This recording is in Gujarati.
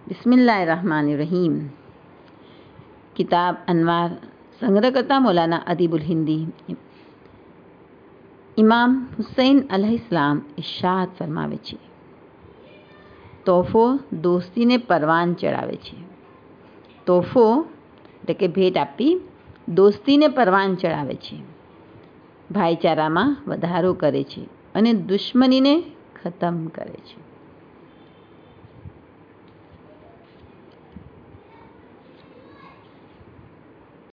बिस्मिल्लाहिर्रहमानिर्रहीम। किताब अनवार, संग्रहकर्ता मौलाना अदीबुल हिंदी। इमाम हुसैन अलैहिस्सलाम इरशाद फरमावे छे, તોહફો દોસ્તીને પરવાન ચડાવે છે। તોહફો એટલે કે ભેટ આપવી દોસ્તીને પરવાન ચડાવે છે, ભાઈચારામાં વધારો કરે છે અને દુશ્મનીને ખતમ કરે છે।